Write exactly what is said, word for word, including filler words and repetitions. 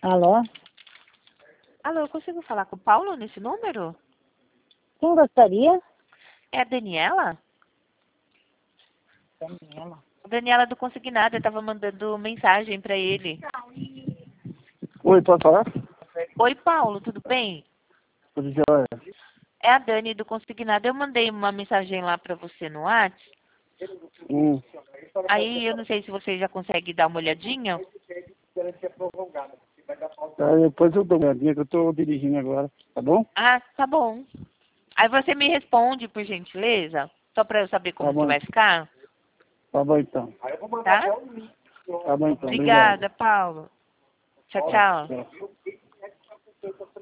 Alô? Alô, eu consigo falar com o Paulo nesse número? Quem gostaria? É a Daniela? Daniela. Daniela do Consignado, eu tava mandando mensagem pra ele. Oi, pode falar? Oi, Paulo, tudo bem? Tudo jóia. É a Dani do Consignado. Eu mandei uma mensagem lá pra você no WhatsApp. Hum. Aí eu não sei se você já consegue dar uma olhadinha. Tá, depois eu dou uma olhadinha que eu tô dirigindo agora, tá bom? Ah, tá bom. Aí você me responde, por gentileza, só pra eu saber Tá como que bom. vai ficar, Tá bom então. tá? Tá bom então, Obrigada, obrigado. Paulo. Tchau, Tá, tchau. tchau.